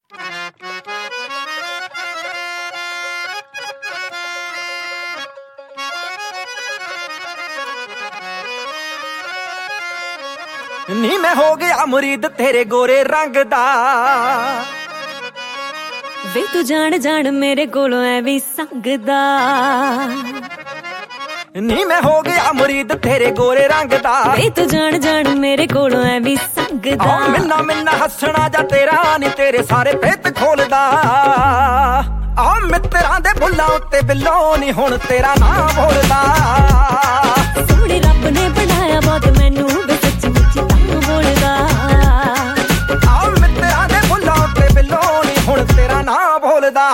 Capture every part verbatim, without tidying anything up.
ਨੀ ਮੈਂ ਹੋ ਗਿਆ ਮੁਰੀਦ ਤੇਰੇ ਗੋਰੇ ਰੰਗ ਦਾ ਵੇ ਤੂੰ ਜਾਣ ਜਾਣ ਮੇਰੇ ਕੋਲੋਂ ਐ ਵੀ ਸੰਗਦਾ ਨੀ ਮੈਂ ਹੋ ਗਿਆ ਮੁਰੀਦ ਤੇਰੇ ਗੋਰੇ ਰੰਗ ਦਾ ਵੇ ਤੂੰ ਜਾਣ ਜਾਣ ਮੇਰੇ ਕੋਲੋਂ ਐ ਵੀ ਸੰਗਦਾ ਆ ਮਿੰਨਾ ਮਿੰਨਾ ਹੱਸਣਾ ਜਾਂ ਤੇਰਾ ਨੀ ਤੇਰੇ ਸਾਰੇ ਭੇਤ ਖੋਲਦਾ ਆ ਮਿੱਤਰਾਂ ਦੇ ਬੁੱਲਾਂ ਉੱਤੇ ਬਿੱਲੋ ਨੀ ਹੁਣ ਤੇਰਾ ਨਾਂ ਬੋਲਦਾ ਸੋਹਣੇ ਰੱਬ ਨੇ ਬਣਾਇਆ ਬਹੁਤ ਮੈਨੂੰ ਵੇ ਸੱਚੀ ਮੁੱਚੀ ਤਾਂ ਬੋਲਦਾ ਆ ਮਿੱਤਰਾਂ ਦੇ ਬੁੱਲਾਂ ਉੱਤੇ ਬਿੱਲੋ ਨੀ ਹੁਣ ਤੇਰਾ ਨਾਂ ਬੋਲਦਾ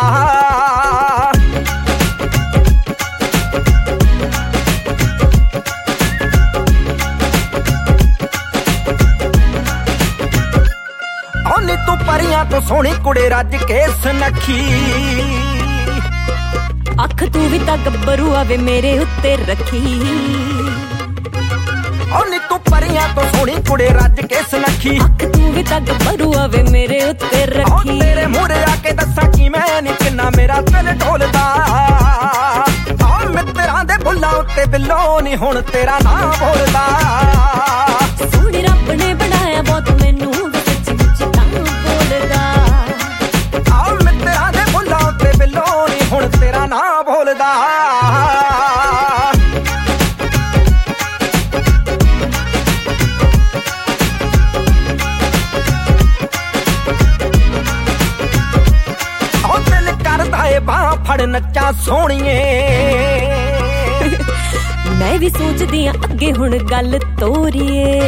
ਨੀ ਤੂੰ ਪਰੀਆਂ ਤੋਂ ਸੋਹਣੀ ਕੁੜੇ ਰੱਜ ਕੇ ਸੁਨੱਖੀ ਅੱਖ ਤੂੰ ਵੀ ਤਾਂ ਗੱਭਰੂ ਆਵੇ ਮੇਰੇ ਉੱਤੇ ਰੱਖੀ ਓ ਨੀ ਤੂੰ ਪਰੀਆਂ ਤੋਂ ਸੋਹਣੀ ਕੁੜੇ ਰੱਜ ਕੇ ਸੁਨੱਖੀ ਅੱਖ ਤੂੰ ਵੀ ਤਾਂ ਗੱਭਰੂ ਆਵੇ ਮੇਰੇ ਉੱਤੇ ਰੱਖੀ ਓ ਤੇਰੇ ਮੂਹਰੇ ਆ ਕੇ ਦੱਸਾਂ ਕਿ ਮੈਂ ਨੀ ਕਿੰਨਾ ਮੇਰਾ ਦਿਲ ਢੋਲਦਾ ਆ ਮਿੱਤਰਾਂ ਦੇ ਬੁੱਲਾਂ ਉੱਤੇ ਬਿੱਲੋ ਨੀ ਹੁਣ ਤੇਰਾ ਨਾਂ ਬੋਲਦਾ ਸੋਹਣੇ ਰੱਬ ਨੇ ਬਣਾਇਆ ਬਹੁਤ ਮੈਨੂੰ ਸੱਚੀ ਮੁੱਚੀ ਤਾਂ ਬੋਲਦਾ ਆ ਮਿੱਤਰਾਂ ਦੇ ਬੁੱਲਾਂ ਉੱਤੇ ਬਿੱਲੋ ਨੀ ਹੁਣ ਤੇਰਾ ਨਾਂ ਬੋਲਦਾ ਉਹ ਦਿਲ ਕਰਦਾ ਏ ਬਾਹ ਫੜ ਨੱਚਾਂ ਸੋਹਣੀਏ ਮੈਂ ਵੀ ਸੋਚਦੀ ਆਂ ਅੱਗੇ ਹੁਣ ਗੱਲ ਤੋਰੀਏ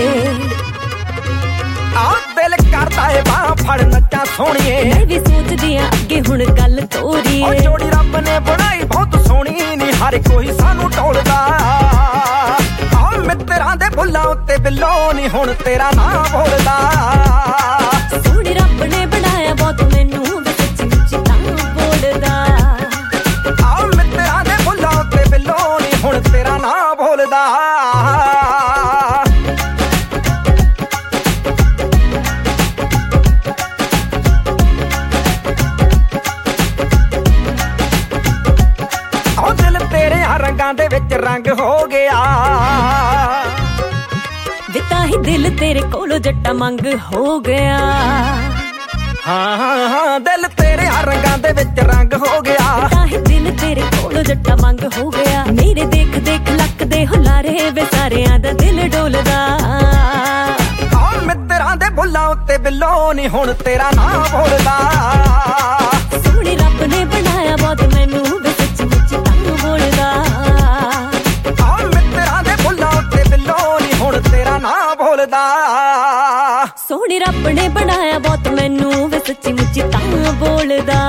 ਆ ਦਿਲ ਕਰਦਾ ਏ ਬਾਹ ਫੜ ਨੱਚਾਂ ਸੋਹਣੀਏ ਮੈਂ ਵੀ ਸੋਚਦੀ ਆਂ ਅੱਗੇ ਹੁਣ ਗੱਲ ਤੋਰੀਏ ਓ ਜੋੜੀ ਰੱਬ ਨੇ ਬਣਾਈ ਬਹੁਤ ਸੋਹਣੀ ਨੀ ਹਰ ਕੋਈ ਸਾਨੂੰ ਟੋਲਦਾ ਆ ਮਿੱਤਰਾਂ ਦੇ ਬੁੱਲਾਂ ਉੱਤੇ ਬਿੱਲੋ ਨੀ ਹੁਣ ਤੇਰਾ ਨਾਂ ਬੋਲਦਾ ਸੋਹਣੇ ਰੱਬ ਨੇ ਬਣਾਇਆ ਬਹੁਤ ਮੈਨੂੰ ਵੇ ਸੱਚੀ ਮੁੱਚੀ ਤਾਂ ਬੋਲਦਾ ਆ ਮਿੱਤਰਾਂ ਦੇ ਬੁੱਲਾਂ ਉੱਤੇ ਬਿੱਲੋ ਨੀ ਹੁਣ ਤੇਰਾ ਨਾਂ ਬੋਲਦਾ ਉਹ ਦਿਲ ਤੇਰੇ ਰੰਗਾਂ ਦੇ ਵਿੱਚ ਰੰਗ ਹੋ ਗਿਆ ਵੇ ਤਾਂ ਹੀ ਦਿਲ ਤੇਰੇ ਕੋਲੋਂ ਜੱਟਾ ਮੰਗ ਹੋ ਗਿਆ ਹਾਂ ਹਾਂ ਹਾਂ ਦਿਲ ਤੇਰੇ ਰੰਗਾਂ ਦੇ ਵਿੱਚ ਰੰਗ ਹੋ ਗਿਆ ਤਾਂ ਹੀ ਦਿਲ ਤੇਰੇ ਕੋਲੋਂ ਜੱਟਾ ਮੰਗ ਹੋ ਗਿਆ ਮੇਰੇ ਦੇਖ ਦੇਖ ਲੱਕਦੇ ਹੁਲਾਰੇ ਵੇ ਸਾਰਿਆਂ ਦਾ ਦਿਲ ਡੋਲਦਾ ਆ ਮਿੱਤਰਾਂ ਦੇ ਬੁੱਲਾਂ ਉੱਤੇ ਬਿੱਲੋ ਨੀ ਹੁਣ ਤੇਰਾ ਨਾਂ ਬੋਲਦਾ ਸੋਹਣੇ ਰੱਬ ਨੇ ਬਣਾਇਆ ਬਹੁਤ ਮੈਨੂੰ ਵੇ ਸੱਚੀ ਮੁੱਚੀ ਤਾਂ ਬੋਲਦਾ ਆ ਮਿੱਤਰਾਂ ਦੇ ਬੁੱਲਾਂ ਉੱਤੇ ਬਿੱਲੋ ਨੀ ਹੁਣ ਤੇਰਾ ਨਾਂ ਬੋਲਦਾ ਸੋਹਣੇ ਰੱਬ ਨੇ ਬਣਾਇਆ ਬਹੁਤ ਮੈਨੂੰ ਵੇ ਸੱਚੀ ਮੁੱਚੀ ਤਾਂ ਬੋਲਦਾ